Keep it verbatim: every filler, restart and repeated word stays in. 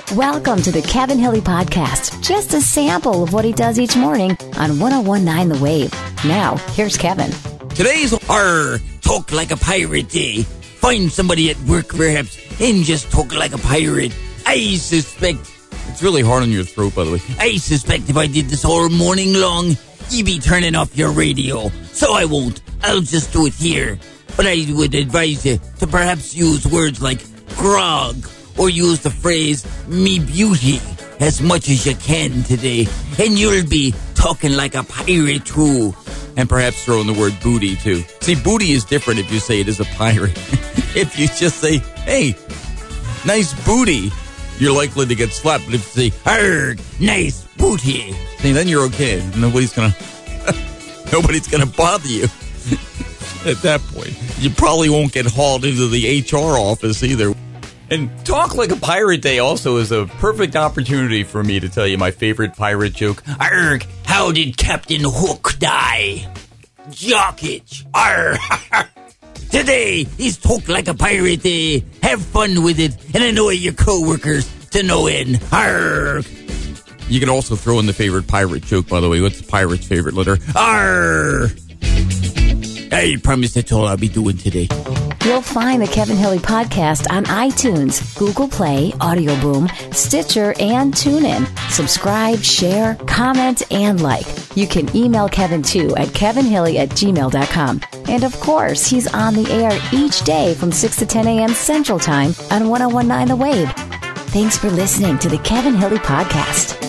Welcome to the Kevin Hilly Podcast. Just a sample of what he does each morning on one oh one point nine The Wave. Now, here's Kevin. Today's our Talk Like a Pirate Day. Find somebody at work, perhaps, and just talk like a pirate. I suspect... It's really hard on your throat, by the way. I suspect if I did this all morning long, you'd be turning off your radio. So I won't. I'll just do it here. But I would advise you to perhaps use words like grog, or use the phrase me beauty as much as you can today. And you'll be talking like a pirate too. And perhaps throw in the word booty too. See, booty is different if you say it as a pirate. If you just say, hey, nice booty, you're likely to get slapped. But if you say, arg, nice booty, see, then you're okay. Nobody's gonna, nobody's gonna bother you. At that point, you probably won't get hauled into the H R office either. And Talk Like a Pirate Day also is a perfect opportunity for me to tell you my favorite pirate joke. Arg, how did Captain Hook die? Jockage. Arg. Today is Talk Like a Pirate Day. Have fun with it and annoy your co-workers to no end. Arg. You can also throw in the favorite pirate joke, by the way. What's the pirate's favorite letter? Arg. I promise that's all I'll be doing today. You'll find the Kevin Hilly Podcast on iTunes, Google Play, Audio Boom, Stitcher, and TuneIn. Subscribe, share, comment, and like. You can email Kevin too at kevinhilly at gmail dot com. And of course, he's on the air each day from six to ten a.m. Central Time on one oh one point nine The Wave. Thanks for listening to the Kevin Hilly Podcast.